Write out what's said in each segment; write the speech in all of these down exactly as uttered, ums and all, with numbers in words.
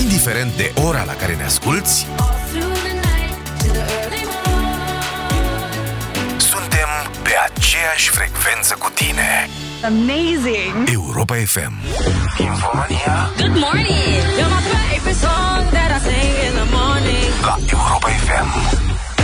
Indiferent de ora la care ne asculți, suntem pe aceeași frecvență cu tine. Amazing! Europa F M. Infonia. Good morning! You're my favorite song that I sing in the morning. La Europa F M.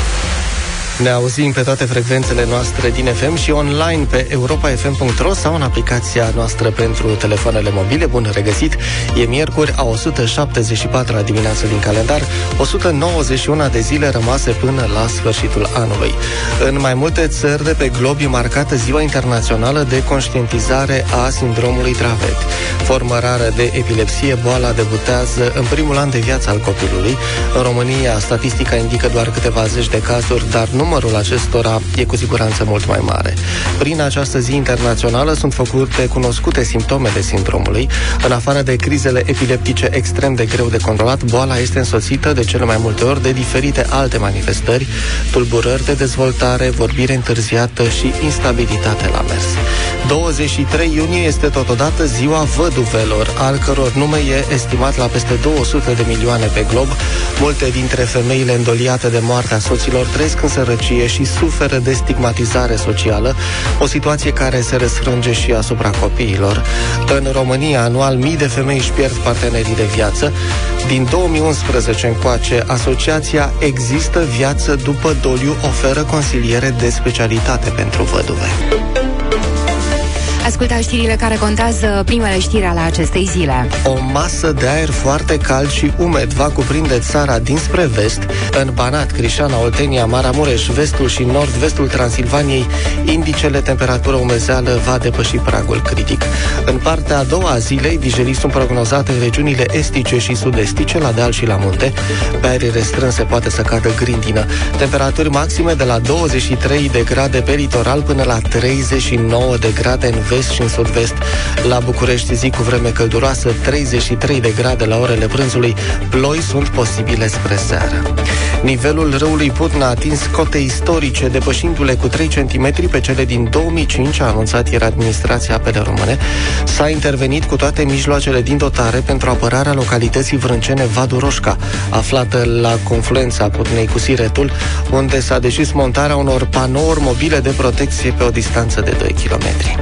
Ne auzim pe toate frecvențele noastre din F M și online pe europa f m punct r o sau în aplicația noastră pentru telefoanele mobile. Bun regăsit! E miercuri, a o sută șaptezeci și patra dimineață din calendar, o sută nouăzeci și unu de zile rămase până la sfârșitul anului. În mai multe țări de pe glob e marcată Ziua Internațională de Conștientizare a Sindromului Dravet. Formă rară de epilepsie, boala debutează în primul an de viață al copilului. În România, statistica indică doar câteva zeci de cazuri, dar nu numărul acestora e cu siguranță mult mai mare. Prin această zi internațională sunt făcute cunoscute simptomele sindromului. În afară de crizele epileptice extrem de greu de controlat, boala este însoțită de cele mai multe ori de diferite alte manifestări, tulburări de dezvoltare, vorbire întârziată și instabilitate la mers. douăzeci și trei iunie este totodată Ziua Văduvelor, al căror nume e estimat la peste două sute de milioane pe glob. Multe dintre femeile îndoliate de moartea soților trăiesc în sărăcie și suferă de stigmatizare socială, o situație care se răsfrânge și asupra copiilor. În România, anual, mii de femei își pierd partenerii de viață. Din două mii unsprezece încoace, asociația Există Viață După Doliu oferă consiliere de specialitate pentru văduve. Ascultați știrile care contează, primele știri ale acestei zile. O masă de aer foarte cald și umed va cuprinde țara dinspre vest. În Banat, Crișana, Oltenia, Maramureș, vestul și nord-vestul Transilvaniei, indicele temperatură umezeală va depăși pragul critic. În partea a doua a zilei, vijelii sunt prognozate în regiunile estice și sud-estice, la deal și la munte. Pe aere restrânse poate să cadă grindină. Temperaturi maxime de la douăzeci și trei de grade pe litoral până la treizeci și nouă de grade în vest și în sud-vest. La București, zi cu vreme călduroasă, treizeci și trei de grade la orele prânzului, ploi sunt posibile spre seară. Nivelul râului Putna a atins cote istorice, depășindu-le cu trei centimetri pe cele din două mii cinci, a anunțat ieri administrația Apele Române. S-a intervenit cu toate mijloacele din dotare pentru apărarea localității vrâncene Vadu Roșca, aflată la confluența Putnei cu Siretul, unde s-a decis montarea unor panouri mobile de protecție pe o distanță de doi kilometri.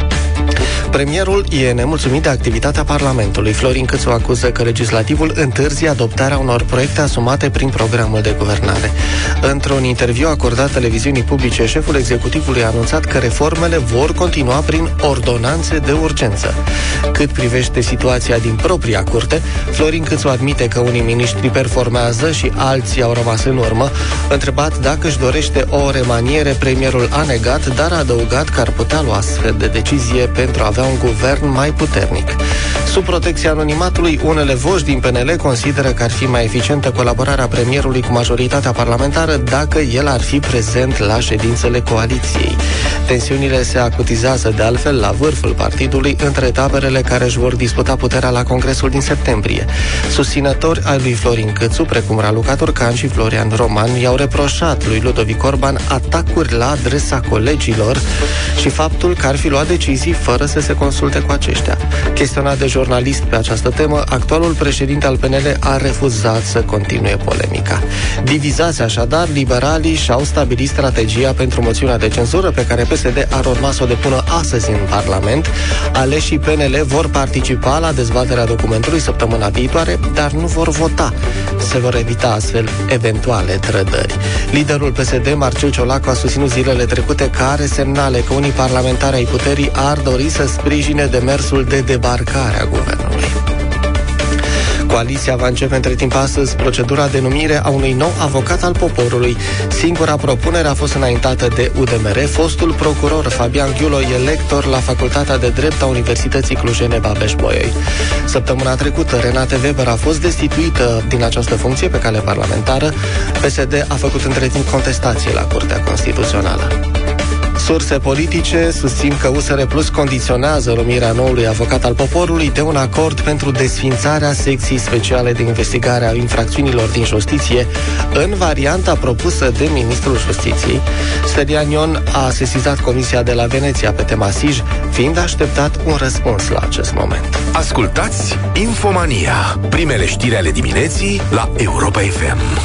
Premierul e nemulțumit de activitatea Parlamentului. Florin Câțu acuză că legislativul întârzie adoptarea unor proiecte asumate prin programul de guvernare. Într-un interviu acordat televiziunii publice, șeful executivului a anunțat că reformele vor continua prin ordonanțe de urgență. Cât privește situația din propria curte, Florin Câțu admite că unii miniștri performează și alții au rămas în urmă. Întrebat dacă își dorește o remaniere, premierul a negat, dar a adăugat că ar putea lua astfel de decizie pentru a avea un guvern mai puternic. Sub protecția anonimatului, unele voci din P N L consideră că ar fi mai eficientă colaborarea premierului cu majoritatea parlamentară dacă el ar fi prezent la ședințele coaliției. Tensiunile se acutizează de altfel la vârful partidului între taberele care își vor disputa puterea la Congresul din septembrie. Susținători ai lui Florin Câțu, precum Raluca Turcan și Florian Roman, i-au reproșat lui Ludovic Orban atacuri la adresa colegilor și faptul că ar fi luat decizii fără să se consulte cu aceștia. Chestionat de jurnalist pe această temă, actualul președinte al P N L a refuzat să continue polemica. Divizați așadar, liberalii și-au stabilit strategia pentru moțiunea de cenzură pe care P S D ar urma să o depună astăzi în Parlament. Aleșii P N L vor participa la dezbaterea documentului săptămâna viitoare, dar nu vor vota. Se vor evita astfel eventuale trădări. Liderul P S D, Marcel Ciolacu, a susținut zilele trecute că are semnale că unii parlamentari ai puterii ar dori să sprijine demersul de debarcare a guvernului. Coaliția va începe între timp astăzi procedura de numire a unui nou avocat al poporului. Singura propunere a fost înaintată de U D M R. Fostul procuror Fabian Ghiulo e lector la Facultatea de Drept a Universității Cluj-Babeș-Bolyai. Săptămâna trecută, Renate Weber a fost destituită din această funcție pe cale parlamentară. P S D a făcut între timp contestație la Curtea Constituțională. Surse politice susțin că U S R Plus condiționează numirea noului avocat al poporului de un acord pentru desfințarea secției speciale de investigare a infracțiunilor din justiție în varianta propusă de Ministrul Justiției. Stelian Ion a sesizat Comisia de la Veneția pe tema S I J, fiind așteptat un răspuns la acest moment. Ascultați Infomania, primele știri ale dimineții la Europa F M.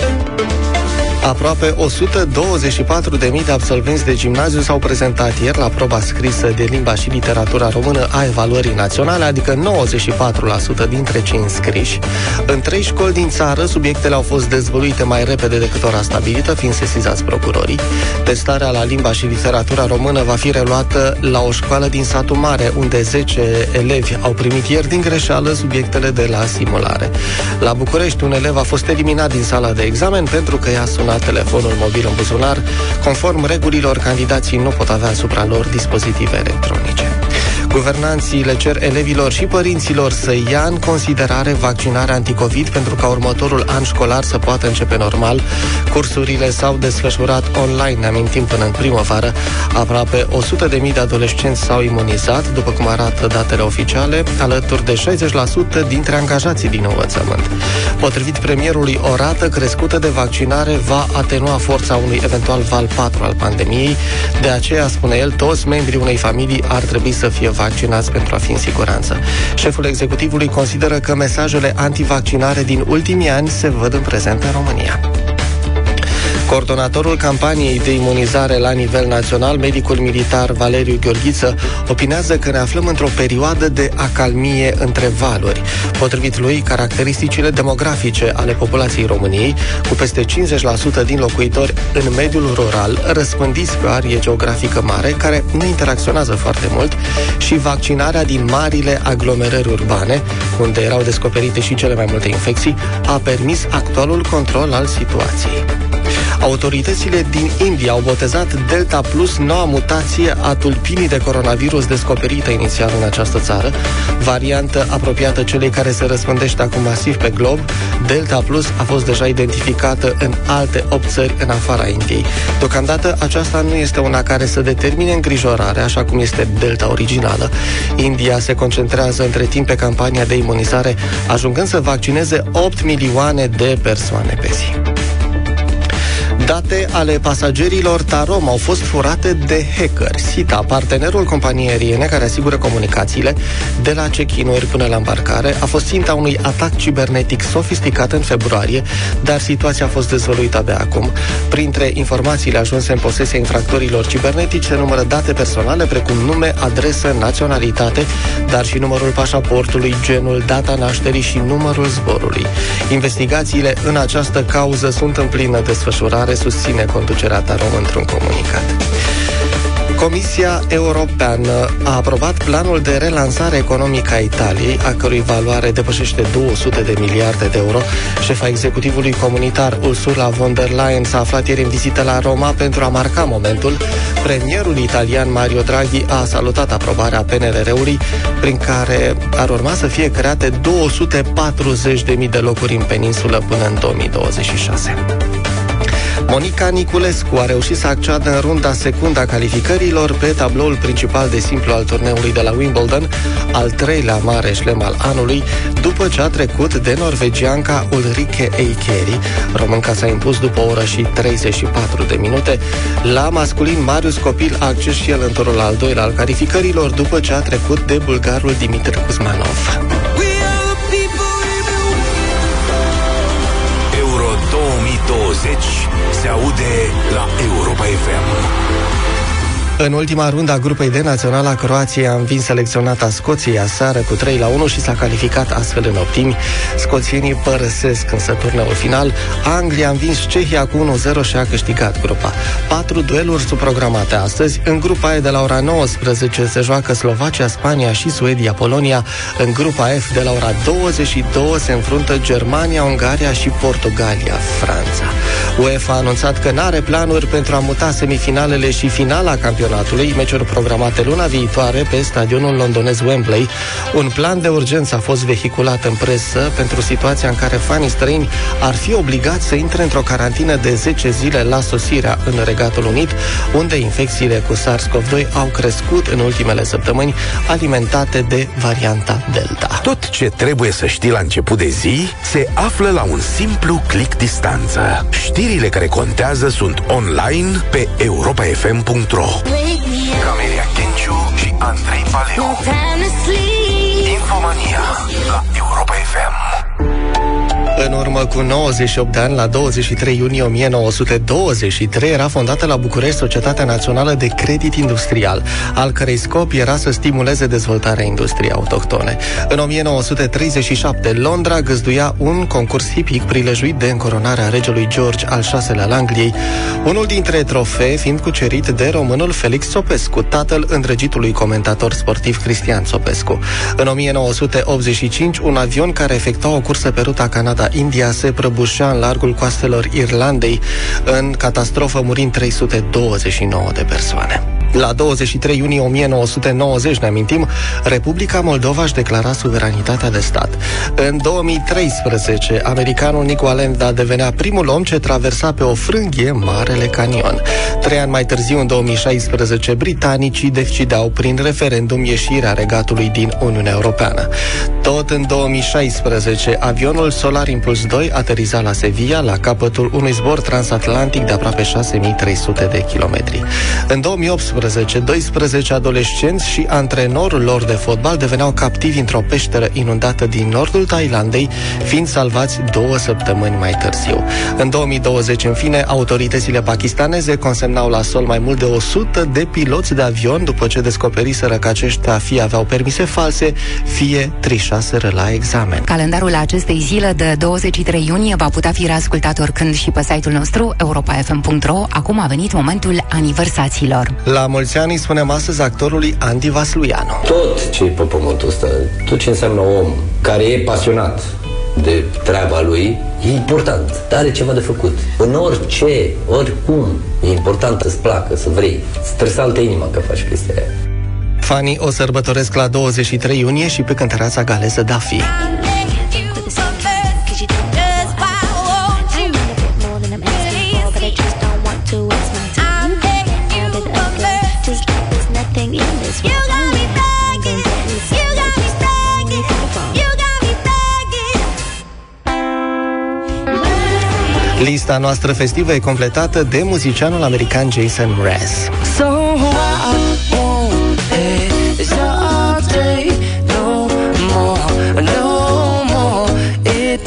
Aproape o sută douăzeci și patru de mii de absolvenți de gimnaziu s-au prezentat ieri la proba scrisă de limba și literatura română a evaluării naționale, adică nouăzeci și patru la sută dintre cei înscriși. În trei școli din țară, subiectele au fost dezvăluite mai repede decât ora stabilită, fiind sesizați procurorii. Testarea la limba și literatura română va fi reluată la o școală din satul Mare, unde zece elevi au primit ieri din greșeală subiectele de la simulare. La București, un elev a fost eliminat din sala de examen pentru că i-a sunat telefonul mobil în buzunar. Conform regulilor, candidații nu pot avea asupra lor dispozitive electronice. Guvernanții le cer elevilor și părinților să ia în considerare vaccinarea anticovid pentru ca următorul an școlar să poată începe normal. Cursurile s-au desfășurat online, ne amintim, până în primăvară. Aproape o sută de mii de adolescenți s-au imunizat, după cum arată datele oficiale, alături de șaizeci la sută dintre angajații din învățământ. Potrivit premierului, o rată crescută de vaccinare va atenua forța unui eventual val patru al pandemiei. De aceea, spune el, toți membrii unei familii ar trebui să fie vaccinați pentru a fi în siguranță. Șeful executivului consideră că mesajele antivaccinare din ultimii ani se văd în prezent în România. Coordonatorul campaniei de imunizare la nivel național, medicul militar Valeriu Gheorghiță, opinează că ne aflăm într-o perioadă de acalmie între valuri. Potrivit lui, caracteristicile demografice ale populației României, cu peste cincizeci la sută din locuitori în mediul rural, răspândiți pe o arie geografică mare, care nu interacționează foarte mult, și vaccinarea din marile aglomerări urbane, unde erau descoperite și cele mai multe infecții, a permis actualul control al situației. Autoritățile din India au botezat Delta Plus, noua mutație a tulpinii de coronavirus descoperită inițial în această țară. Variantă apropiată celei care se răspândește acum masiv pe glob, Delta Plus a fost deja identificată în alte opt țări în afara Indiei. Deocamdată aceasta nu este una care să determine îngrijorare, așa cum este Delta originală. India se concentrează între timp pe campania de imunizare, ajungând să vaccineze opt milioane de persoane pe zi. Date ale pasagerilor Tarom au fost furate de hackeri. SITA, partenerul companiei aeriene care asigură comunicațiile de la check-in-uri până la îmbarcare, a fost ținta unui atac cibernetic sofisticat în februarie, dar situația a fost dezvăluită abia acum. Printre informațiile ajunse în posesia infractorilor cibernetici se numără date personale precum nume, adresă, naționalitate, dar și numărul pașaportului, genul, data nașterii și numărul zborului. Investigațiile în această cauză sunt în plină desfășurare, susține conducerea Tarom într-un comunicat. Comisia Europeană a aprobat planul de relansare economică a Italiei, a cărui valoare depășește două sute de miliarde de euro. Șefa executivului comunitar Ursula von der Leyen s-a aflat ieri în vizită la Roma pentru a marca momentul. Premierul italian Mario Draghi a salutat aprobarea P N R R-ului, prin care ar urma să fie create două sute patruzeci de mii de locuri în peninsulă până în două mii douăzeci și șase. Monica Niculescu a reușit să acceadă în runda secundă a calificărilor pe tabloul principal de simplu al turneului de la Wimbledon, al treilea mare șlem al anului, după ce a trecut de norvegianca Ulrike Eikeri. Românca s-a impus după o oră și treizeci și patru de minute. La masculin, Marius Copil a acces și el în turul al doilea al calificărilor, după ce a trecut de bulgarul Dimitri Kuzmanov. Euro două mii douăzeci se aude la Europa F M. În ultima rundă a grupei D națională, Croația a învins selecționata Scoției aseară cu trei la unu și s-a calificat astfel în optimi. Scoțienii părăsesc însă turneul final. Anglia a învins Cehia cu unu zero și a câștigat grupa. Patru dueluri sunt programate astăzi. În grupa E de la ora nouăsprezece se joacă Slovacia, Spania și Suedia, Polonia. În grupa F de la ora douăzeci și două se înfruntă Germania, Ungaria și Portugalia, Franța. UEFA a anunțat că n-are planuri pentru a muta semifinalele și finala campionatului campionatului, meciuri programate luna viitoare pe stadionul londonez Wembley. Un plan de urgență a fost vehiculat în presă pentru situația în care fanii străini ar fi obligați să intre într-o carantină de zece zile la sosirea în Regatul Unit, unde infecțiile cu SARS-CoV doi au crescut în ultimele săptămâni, alimentate de varianta Delta. Tot ce trebuie să știi la început de zi se află la un simplu click distanță. Știrile care contează sunt online pe europa f m punct r o. Camelia Kenciu și Andrei Paleu. Infomania la Europa F M. În urmă cu nouăzeci și opt de ani, la douăzeci și trei iunie o mie nouă sute douăzeci și trei, era fondată la București Societatea Națională de Credit Industrial, al cărei scop era să stimuleze dezvoltarea industriei autohtone. În o mie nouă sute treizeci și șapte, Londra găzduia un concurs hipic prilejuit de încoronarea regelui George al șaselea al Angliei, unul dintre trofee fiind cucerit de românul Felix Țopescu, tatăl îndrăgitului comentator sportiv Cristian Țopescu. În o mie nouă sute optzeci și cinci, un avion care efectua o cursă pe ruta Canada-India se prăbușea în largul coastelor Irlandei, în catastrofă murind trei sute douăzeci și nouă de persoane. La douăzeci și trei iunie o mie nouă sute nouăzeci, ne amintim, Republica Moldova își declara suveranitatea de stat. În două mii treisprezece, americanul Nico Landa devenea primul om ce traversa pe o frânghie Marele Canion. Trei ani mai târziu, în două mii șaisprezece, britanicii decideau prin referendum ieșirea Regatului din Uniunea Europeană. Tot în două mii șaisprezece, avionul Solar Impulse doi ateriza la Sevilla, la capătul unui zbor transatlantic de aproape șase mii trei sute de kilometri. În două mii optsprezece, doisprezece adolescenți și antrenorul lor de fotbal deveneau captivi într-o peșteră inundată din nordul Thailandei, fiind salvați două săptămâni mai târziu. În două mii douăzeci, în fine, autoritățile pakistaneze consemnau la sol mai mult de o sută de piloți de avion după ce descoperiseră că aceștia fie aveau permise false, fie trișaseră la examen. Calendarul acestei zile de douăzeci și trei iunie va putea fi reascultat oricând și pe site-ul nostru europa f m punct r o. Acum a venit momentul aniversațiilor. La mulți ani îi spunem astăzi actorului Andy Vasluianu. Tot ce e pe pământul ăsta, tot ce înseamnă om care e pasionat de treaba lui, e important, are ceva de făcut. În orice, oricum, e important să-ți placă, să vrei. Să-ți salte inima că faci chestia aia. Fanii o sărbătoresc la douăzeci și trei iunie și pe cântăreața galeză Daffy. Lista noastră festivă e completată de muzicianul american Jason Mraz. So I won't hesitate no more, no more. It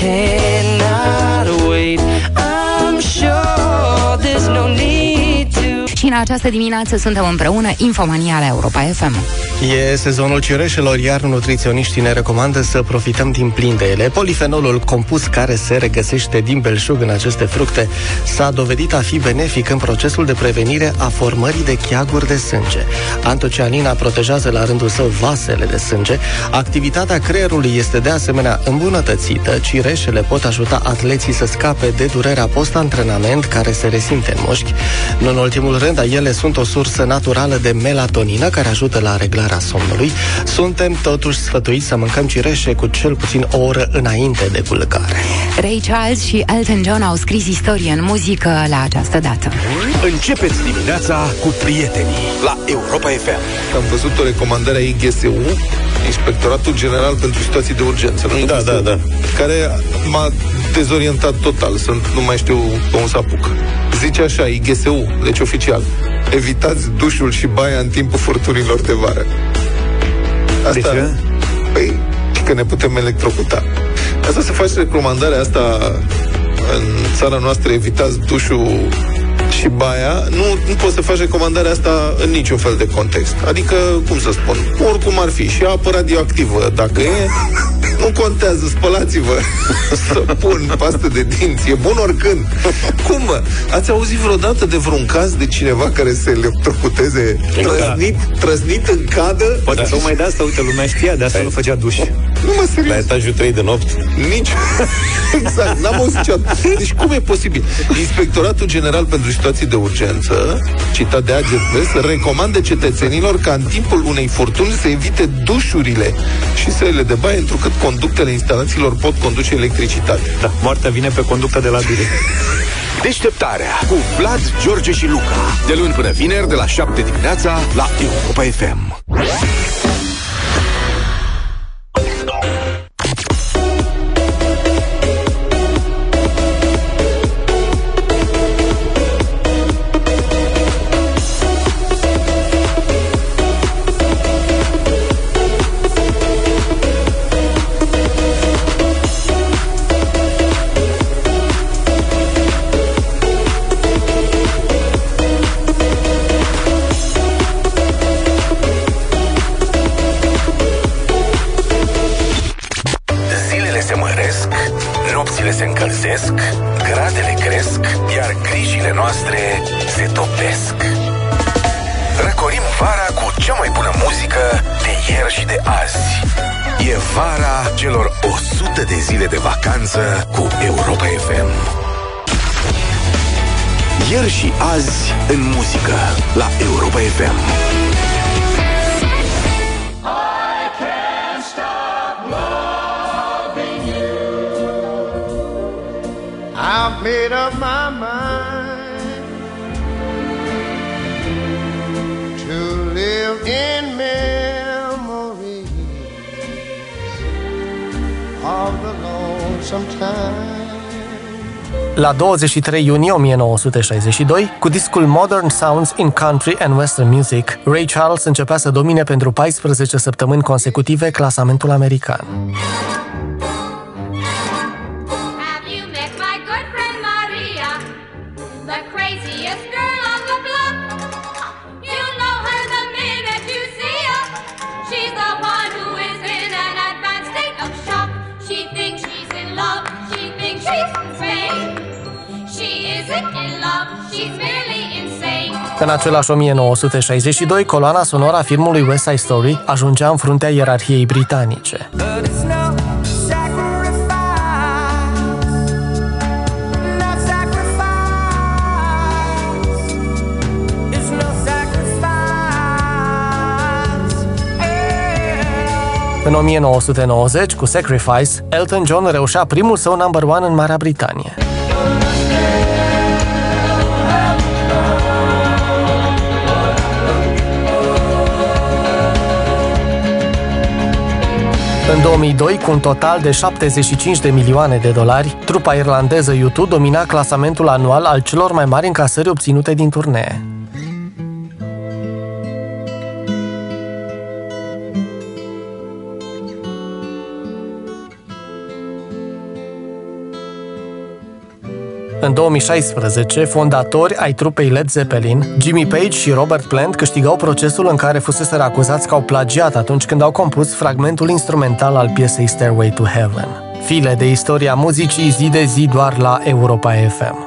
cannot wait. I'm sure there's no need to. Și în această dimineață suntem împreună, Infomania la Europa F M. E sezonul cireșelor, iar nutriționiștii ne recomandă să profităm din plin de ele. Polifenolul, compus care se regăsește din belșug în aceste fructe, s-a dovedit a fi benefic în procesul de prevenire a formării de cheaguri de sânge. Antocianina protejează la rândul său vasele de sânge. Activitatea creierului este de asemenea îmbunătățită. Cireșele pot ajuta atleții să scape de durerea post-antrenament care se resimte în mușchi. Nu în ultimul rând, ele sunt o sursă naturală de melatonină care ajută la reglarea somnului. Suntem totuși sfătuiți să mâncăm cireșe cu cel puțin o oră înainte de culcare. Ray Charles și Elton John au scris istorie în muzică la această dată. Începeți dimineața cu prietenii la Europa F M. Am văzut o recomandare a I G S U, Inspectoratul General pentru Situații de Urgență. Da, da, da. Care m-a dezorientat total, să nu mai știu cum să apuc. Zice așa, I G S U, deci oficial: evitați dușul și baia în timpul furtunilor de vară. Asta, de ce? Păi, că ne putem electrocuta. Asta se face recomandarea asta în țara noastră, evitați dușul și baia. Nu, nu poți să faci recomandarea asta în niciun fel de context. Adică, cum să spun, oricum ar fi. Și apă radioactivă, dacă e, nu contează, spălați-vă. Săpun, pastă de dinți, e bun oricând. Cum, mă? Ați auzit vreodată de vreun caz de cineva care se electrocuteze trăznit, trăznit în cadă? Poate da. Tocmai de asta, uite, lumea știa, de asta da. Nu făcea duș. Nu mă, serios. La etajul trei de noapte? Nici. Exact, n-am auzit niciodată. Deci cum e posibil? Inspectoratul General pentru Situații de Urgență, citat de Agent West, recomandă cetățenilor ca în timpul unei furtuni să evite dușurile și sălile de baie, întrucât conductele instalațiilor pot conduce electricitate. Da, moartea vine pe conducta de la direct. Deșteptarea cu Vlad, George și Luca. De luni până vineri, de la șapte dimineața, la Europa F M. se încălzesc, gradele cresc, iar grijile noastre se topesc. Răcorim vara cu cea mai bună muzică de ieri și de azi. E vara celor o sută de zile de vacanță cu Europa F M. Ieri și azi în muzică la Europa F M. I've made up my mind to live in memories of the lonesome time. La douăzeci și trei iunie o mie nouă sute șaizeci și doi, cu discul Modern Sounds in Country and Western Music, Ray Charles începea să domine pentru paisprezece săptămâni consecutive clasamentul american. În același o mie nouă sute șaizeci și doi, coloana sonoră a filmului West Side Story ajungea în fruntea ierarhiei britanice. În o mie nouă sute nouăzeci, cu Sacrifice, Elton John reușea primul său number one în Marea Britanie. În două mii doi, cu un total de șaptezeci și cinci de milioane de dolari, trupa irlandeză U doi domina clasamentul anual al celor mai mari încasări obținute din turnee. În două mii șaisprezece, fondatori ai trupei Led Zeppelin, Jimmy Page și Robert Plant câștigau procesul în care fuseseră acuzați că au plagiat atunci când au compus fragmentul instrumental al piesei Stairway to Heaven. File de istoria muzicii zi de zi doar la Europa F M.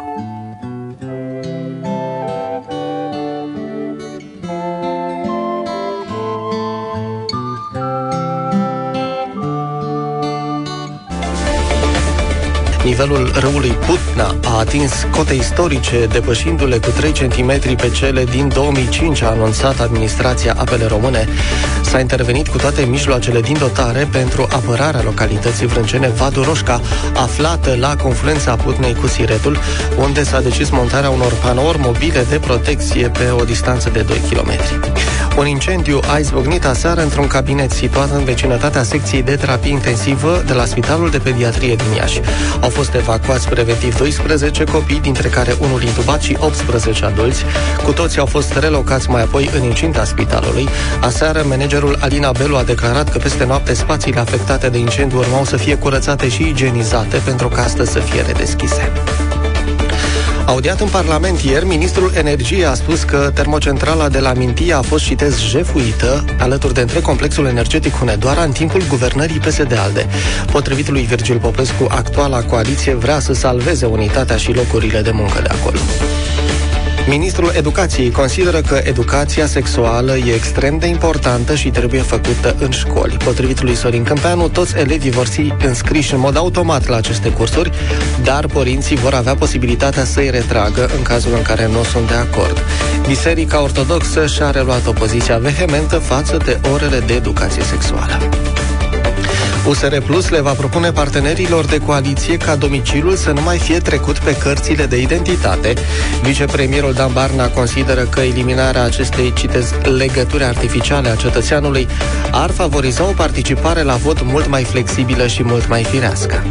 Nivelul râului Putna a atins cote istorice, depășindu-le cu trei centimetri pe cele din două mii cinci, a anunțat Administrația Apele Române. S-a intervenit cu toate mijloacele din dotare pentru apărarea localității vrâncene Vadu Roșca, aflată la confluența Putnei cu Siretul, unde s-a decis montarea unor panouri mobile de protecție pe o distanță de doi kilometri. Un incendiu a izbucnit aseară într-un cabinet situat în vecinătatea secției de terapie intensivă de la Spitalul de Pediatrie din Iași. Au fost evacuați preventiv doisprezece copii, dintre care unul intubat și optsprezece adulți. Cu toții au fost relocați mai apoi în incinta spitalului. Aseară, managerul Alina Belu a declarat că peste noapte spațiile afectate de incendiu urmau să fie curățate și igienizate pentru ca astăzi să fie redeschise. Audiat în Parlament ieri, ministrul Energiei a spus că termocentrala de la Mintia a fost, citez, jefuită alături de întreg complexul energetic Hunedoara în timpul guvernării P S D-ALDE. Potrivit lui Virgil Popescu, actuala coaliție vrea să salveze unitatea și locurile de muncă de acolo. Ministrul Educației consideră că educația sexuală e extrem de importantă și trebuie făcută în școli. Potrivit lui Sorin Câmpeanu, toți elevii vor fi înscriși în mod automat la aceste cursuri, dar părinții vor avea posibilitatea să-i retragă în cazul în care nu sunt de acord. Biserica Ortodoxă și-a reluat opoziția vehementă față de orele de educație sexuală. U S R Plus le va propune partenerilor de coaliție ca domiciliul să nu mai fie trecut pe cărțile de identitate. Vicepremierul Dan Barna consideră că eliminarea acestei, citez, legături artificiale a cetățeanului ar favoriza o participare la vot mult mai flexibilă și mult mai firească.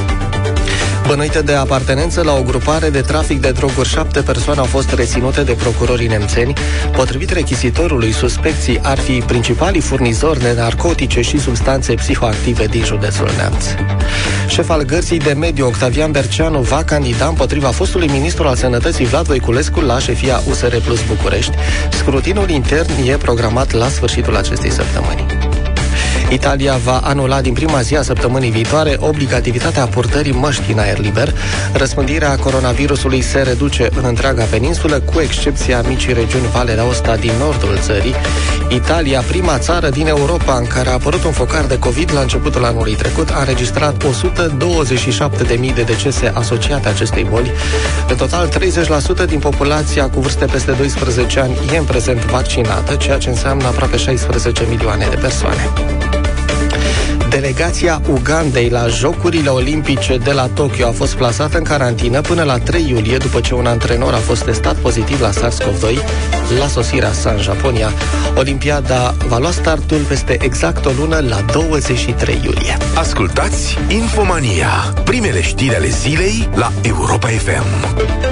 Bănuite de apartenență la o grupare de trafic de droguri, șapte persoane au fost reținute de procurorii nemțeni. Potrivit rechizitorului, suspecții ar fi principalii furnizori de narcotice și substanțe psihoactive din județul Neamț. Șef al Gărzii de Mediu, Octavian Berceanu, va candida împotriva fostului ministru al Sănătății Vlad Voiculescu la șefia U S R Plus București. Scrutinul intern e programat la sfârșitul acestei săptămâni. Italia va anula din prima zi a săptămânii viitoare obligativitatea purtării măștii în aer liber. Răspândirea coronavirusului se reduce în întreaga peninsulă, cu excepția micii regiuni Valea d'Aosta din nordul țării. Italia, prima țară din Europa în care a apărut un focar de COVID la începutul anului trecut, a înregistrat o sută douăzeci și șapte de mii de decese asociate acestei boli. În total, treizeci la sută din populația cu vârste peste doisprezece ani e în prezent vaccinată, ceea ce înseamnă aproape șaisprezece milioane de persoane. Delegația Ugandei la Jocurile Olimpice de la Tokyo a fost plasată în carantină până la trei iulie, după ce un antrenor a fost testat pozitiv la SARS-CoV doi la sosirea sa în Japonia. Olimpiada va lua startul peste exact o lună, la douăzeci și trei iulie. Ascultați Infomania, primele știri ale zilei la Europa F M.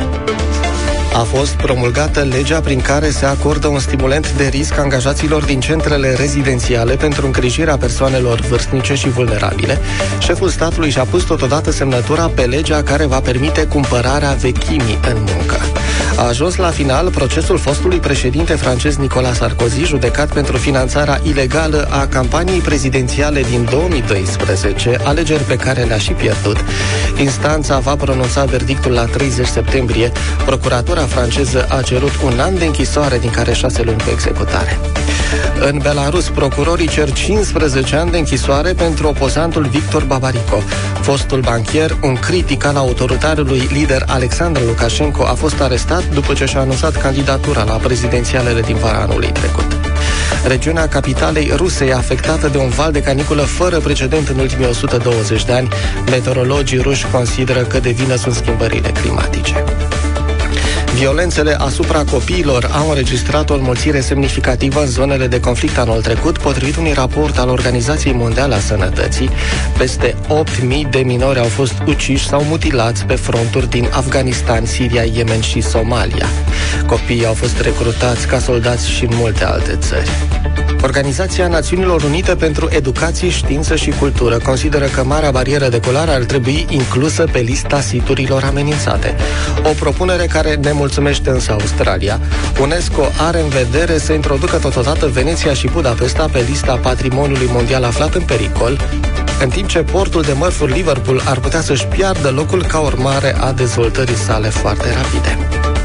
A fost promulgată legea prin care se acordă un stimulent de risc angajaților din centrele rezidențiale pentru îngrijirea persoanelor vârstnice și vulnerabile. Șeful statului și-a pus totodată semnătura pe legea care va permite cumpărarea vechimii în muncă. A ajuns la final procesul fostului președinte francez Nicolas Sarkozy, judecat pentru finanțarea ilegală a campaniei prezidențiale din două mii doisprezece, alegeri pe care le-a și pierdut. Instanța va pronunța verdictul la treizeci septembrie. Procuratura franceză a cerut un an de închisoare, din care șase luni cu executare. În Belarus, procurorii cer cincisprezece ani de închisoare pentru opozantul Victor Babarico. Fostul banchier, un critic al autoritarului lider Alexandru Lukashenko, a fost arestat după ce și-a anunțat candidatura la prezidențialele din vara anului trecut. Regiunea capitalei Rusiei, afectată de un val de caniculă fără precedent în ultimii o sută douăzeci de ani, meteorologii ruși consideră că de vină sunt schimbările climatice. Violențele asupra copiilor au înregistrat o înmulțire semnificativă în zonele de conflict anul trecut, potrivit unui raport al Organizației Mondiale a Sănătății. Peste opt mii de minori au fost uciși sau mutilați pe fronturi din Afganistan, Siria, Yemen și Somalia. Copiii au fost recrutați ca soldați și în multe alte țări. Organizația Națiunilor Unite pentru Educație, Știință și Cultură consideră că Marea Barieră de Colară ar trebui inclusă pe lista siturilor amenințate. O propunere care ne mulțumește însă Australia. UNESCO are în vedere să introducă totodată Veneția și Budapesta pe lista patrimoniului mondial aflat în pericol, în timp ce portul de mărfuri Liverpool ar putea să-și piardă locul ca urmare a dezvoltării sale foarte rapide.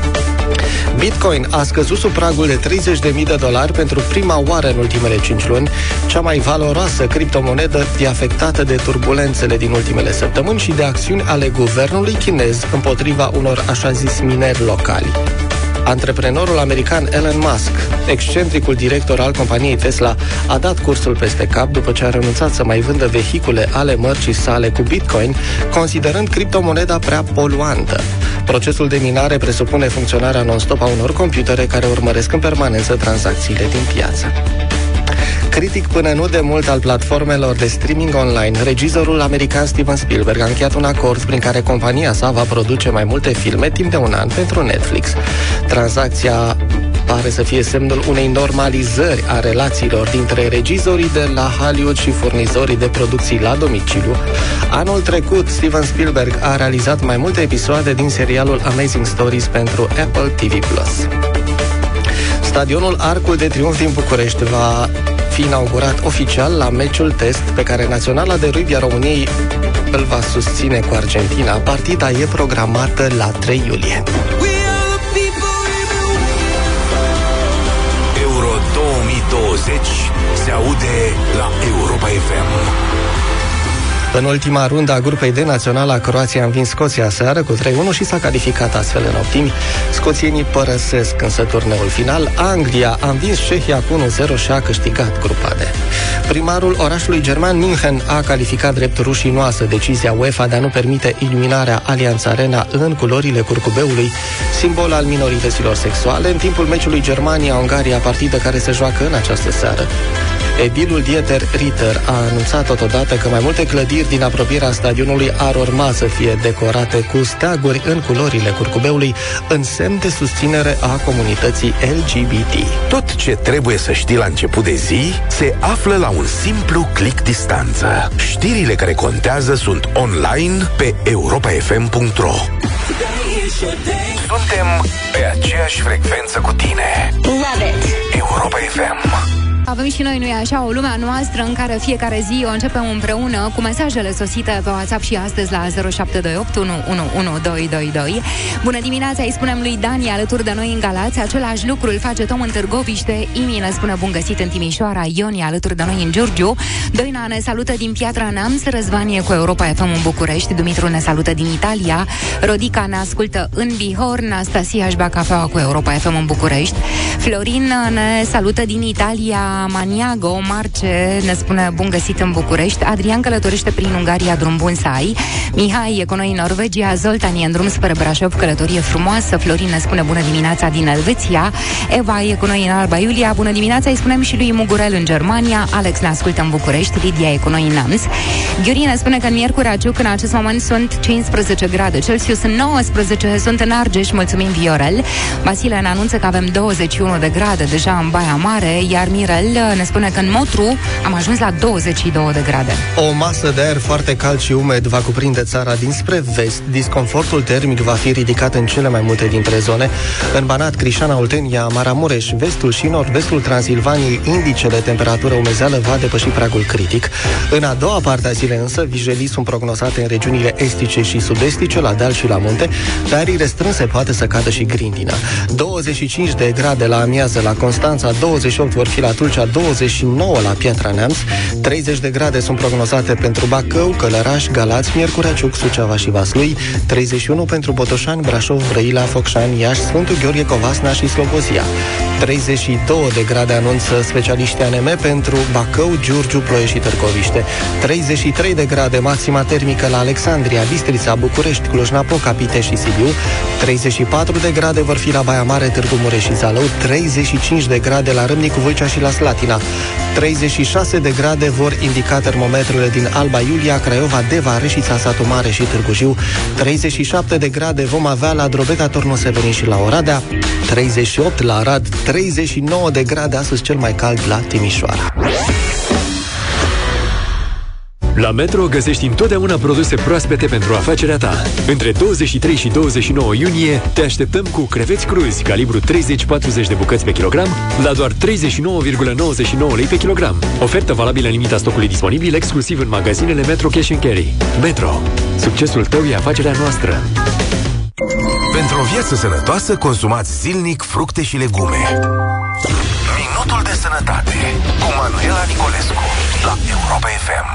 Bitcoin a scăzut sub pragul de treizeci de mii de dolari pentru prima oară în ultimele cinci luni. Cea mai valoroasă criptomonedă e afectată de turbulențele din ultimele săptămâni și de acțiuni ale guvernului chinez împotriva unor așa zis mineri locali. Antreprenorul american Elon Musk, excentricul director al companiei Tesla, a dat cursul peste cap după ce a renunțat să mai vândă vehicule ale mărcii sale cu Bitcoin, considerând criptomoneda prea poluantă. Procesul de minare presupune funcționarea non-stop a unor computere care urmăresc în permanență tranzacțiile din piață. Critic până nu de mult al platformelor de streaming online, regizorul american Steven Spielberg a încheiat un acord prin care compania sa va produce mai multe filme timp de un an pentru Netflix. Tranzacția pare să fie semnul unei normalizări a relațiilor dintre regizorii de la Hollywood și furnizorii de producții la domiciliu. Anul trecut, Steven Spielberg a realizat mai multe episoade din serialul Amazing Stories pentru Apple T V Plus. Stadionul Arcul de Triunf din București va fi inaugurat oficial la meciul test pe care Naționala de Rugby a României îl va susține cu Argentina. Partida e programată la trei iulie. douăzeci se aude la Europa F M. În ultima rundă a grupei D națională, Croația a învins Scoția aseară cu trei unu și s-a calificat astfel în optimi. Scoțienii părăsesc însă turneul final. Anglia a învins Cehia cu unu zero și a câștigat grupa D. Primarul orașului german München a calificat drept rușinoasă decizia UEFA de a nu permite iluminarea Allianz Arena în culorile curcubeului, simbol al minorităților sexuale, în timpul meciului Germania-Ungaria, partidă care se joacă în această seară. Edilul Dieter Ritter a anunțat totodată că mai multe clădiri din apropierea stadionului ar urma să fie decorate cu steaguri în culorile curcubeului, în semn de susținere a comunității L G B T. Tot ce trebuie să știi la început de zi se află la un simplu click distanță. Știrile care contează sunt online pe europa f m punct r o. Suntem pe aceeași frecvență cu tine. Love it. Europa F M. Avem și noi, nu-i așa, o lume a noastră în care fiecare zi o începem împreună cu mesajele sosite pe WhatsApp și astăzi la zero șapte doi opt unu unu unu doi doi doi. Bună dimineața, îi spunem lui Dani alături de noi în Galați. Același lucru îl face Tom în Târgoviște. Imi ne spune bun găsit în Timișoara. Ioni alături de noi în Giurgiu. Doina ne salută din Piatra Neamț. Răzvanie cu Europa F M în București. Dumitru ne salută din Italia. Rodica ne ascultă în Bihor. Nastasia își bea cafeaua cu Europa F M în București. Florin ne salută din Italia. Maniago, Marce ne spune bun găsit în București. Adrian călătorește prin Ungaria, drum bun să ai. Mihai e cu noi în Norvegia. Zoltan e în drum spre Brașov, călătorie frumoasă. Florin ne spune bună dimineața din Elveția. Eva e cu noi în Alba Iulia. Bună dimineața, îi spunem și lui Mugurel în Germania. Alex ne ascultă în București. Lidia e cu noi în Neamț. Ghiuri ne spune că în Miercurea Giuc în acest moment sunt cincisprezece grade Celsius, în nouăsprezece sunt în Argeș. Mulțumim, Viorel. Vasile ne anunță că avem douăzeci și unu de grade deja în Baia Mare, iar Mirel ne spune că în Motru am ajuns la douăzeci și două de grade. O masă de aer foarte cald și umed va cuprinde țara dinspre vest. Disconfortul termic va fi ridicat în cele mai multe dintre zone. În Banat, Crișana, Oltenia, Maramureș, vestul și nord-vestul Transilvaniei, indicele temperatură umezeală va depăși pragul critic. În a doua parte a zilei însă, vijelii sunt prognosate în regiunile estice și sud-estice, la deal și la munte, pe arii restrânse poate să cadă și grindină. douăzeci și cinci de grade la amiază la Constanța, douăzeci și opt vor fi la Tulcea, douăzeci și nouă la Piatra Neamț, treizeci de grade sunt prognozate pentru Bacău, Călăraș, Galați, Miercurea Ciuc, Suceava și Vaslui, treizeci și unu pentru Botoșani, Brașov, Brăila, Focșani, Iași, Sfântul Gheorghe, Covasna și Slobozia. treizeci și două de grade anunță specialiștii A N M pentru Bacău, Giurgiu, Ploiești și Târgoviște. treizeci și trei de grade maxima termică la Alexandria, Bistrița, București, Cluj-Napoca, Pitești și Sibiu. treizeci și patru de grade vor fi la Baia Mare, Târgu Mureș și Zalău. treizeci și cinci de grade la Râmnicu, Vâlcea și la Slatina. treizeci și șase de grade vor indica termometrele din Alba Iulia, Craiova, Deva, Reșița, Satu Mare și Târgu Jiu. treizeci și șapte de grade vom avea la Drobeta, Turnul Severin și la Oradea. treizeci și opt la Arad, treizeci și nouă de grade astăzi cel mai cald la Timișoara. La Metro găsești întotdeauna produse proaspete pentru afacerea ta. Între douăzeci și trei și douăzeci și nouă iunie te așteptăm cu creveți cruzi calibru treizeci patruzeci de bucăți pe kilogram la doar treizeci și nouă virgulă nouăzeci și nouă lei pe kilogram. Ofertă valabilă în limita stocului disponibil, exclusiv în magazinele Metro Cash and Carry. Metro. Succesul tău e afacerea noastră. Pentru o viață sănătoasă, consumați zilnic fructe și legume. Minutul de sănătate cu Manuela Nicolescu la Europa F M.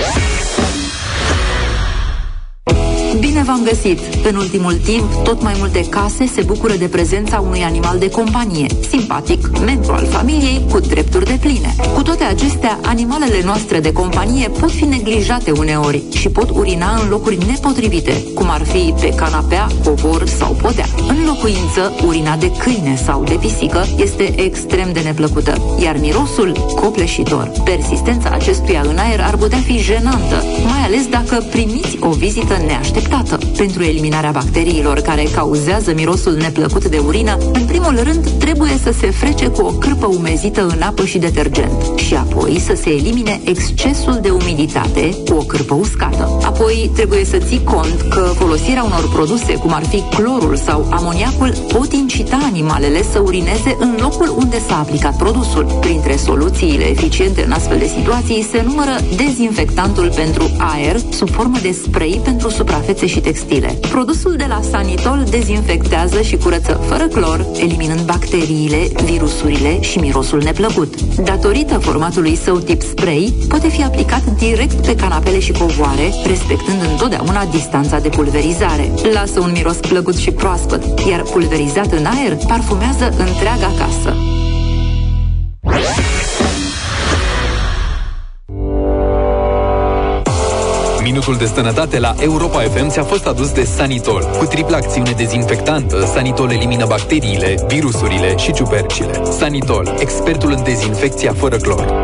Bine v-am găsit! În ultimul timp, tot mai multe case se bucură de prezența unui animal de companie, simpatic, membru al familiei, cu drepturi depline. Cu toate acestea, animalele noastre de companie pot fi neglijate uneori și pot urina în locuri nepotrivite, cum ar fi pe canapea, covor sau podea. În locuință, urina de câine sau de pisică este extrem de neplăcută, iar mirosul copleșitor. Persistența acestuia în aer ar putea fi jenantă, mai ales dacă primiți o vizită neașteptată. Pentru eliminarea bacteriilor care cauzează mirosul neplăcut de urină, în primul rând trebuie să se frece cu o cârpă umezită în apă și detergent și apoi să se elimine excesul de umiditate cu o cârpă uscată. Apoi trebuie să ții cont că folosirea unor produse cum ar fi clorul sau amoniacul pot incita animalele să urineze în locul unde s-a aplicat produsul. Printre soluțiile eficiente în astfel de situații se numără dezinfectantul pentru aer sub formă de spray pentru suprafețe și și textile. Produsul de la Sanitol dezinfectează și curăță fără clor, eliminând bacteriile, virusurile și mirosul neplăcut. Datorită formatului său tip spray, poate fi aplicat direct pe canapele și covoare, respectând întotdeauna distanța de pulverizare. Lasă un miros plăcut și proaspăt, iar pulverizat în aer parfumează întreaga casă. Minutul de sănătate la Europa F M ți-a fost adus de Sanitol. Cu triplă acțiune dezinfectantă, Sanitol elimină bacteriile, virusurile și ciupercile. Sanitol, expertul în dezinfecția fără clor.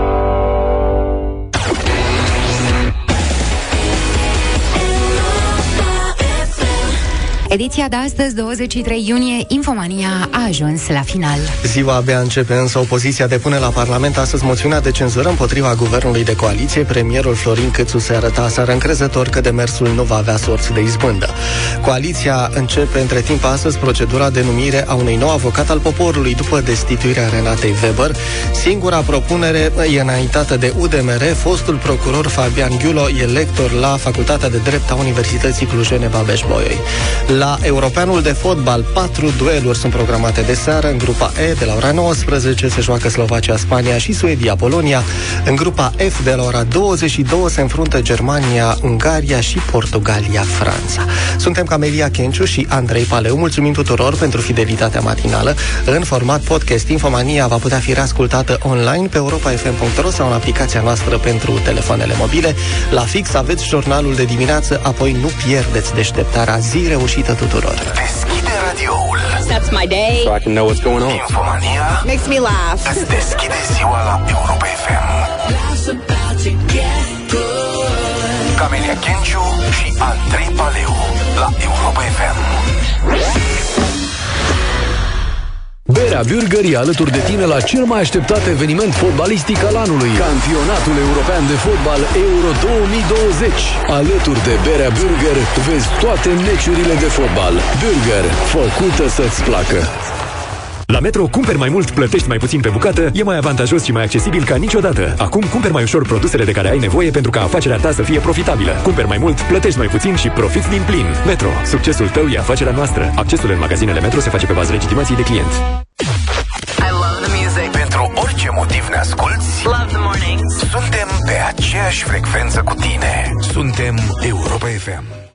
Ediția de astăzi, douăzeci și trei iunie, Infomania a ajuns la final. Ziua abia începe, însă opoziția depune la Parlament astăzi moțiunea de cenzură împotriva guvernului de coaliție. Premierul Florin Câțu se arăta aseară încrezător că demersul nu va avea sorți de izbândă. Coaliția începe între timp astăzi procedura de numire a unui nou avocat al poporului după destituirea Renatei Weber. Singura propunere e înaintată de U D M R. Fostul procuror Fabian Ghiulo e lector la Facultatea de Drept a Universității Cluj-Napoca Babeș-Bolyai. La Europeanul de fotbal, patru dueluri sunt programate de seară. În grupa E, de la ora nouăsprezece, se joacă Slovacia, Spania și Suedia, Polonia. În grupa F, de la ora douăzeci și două, se înfruntă Germania, Ungaria și Portugalia, Franța. Suntem Camelia Kenciu și Andrei Paleu. Mulțumim tuturor pentru fidelitatea matinală. În format podcast, Infomania va putea fi reascultată online pe europa f m punct r o sau în aplicația noastră pentru telefoanele mobile. La fix aveți jurnalul de dimineață, apoi nu pierdeți deșteptarea. Zi reușită tuturor. Deschide radioul. That's my day. So I can know what's going on. Infomania Makes me laugh. îți deschide ziua la Europa F M. Camelia Kenciu și Andrei Paleu la Europa F M. Berea Burger e alături de tine la cel mai așteptat eveniment fotbalistic al anului, Campionatul European de Fotbal Euro două mii douăzeci. Alături de Berea Burger vezi toate meciurile de fotbal. Burger, făcută să-ți placă. La Metro, cumperi mai mult, plătești mai puțin pe bucată, e mai avantajos și mai accesibil ca niciodată. Acum cumperi mai ușor produsele de care ai nevoie pentru ca afacerea ta să fie profitabilă. Cumperi mai mult, plătești mai puțin și profiți din plin. Metro, succesul tău e afacerea noastră. Accesul în magazinele Metro se face pe bază legitimației de client. I love the music. Pentru orice motiv ne asculti, Love the mornings. suntem pe aceeași frecvență cu tine. Suntem Europa F M.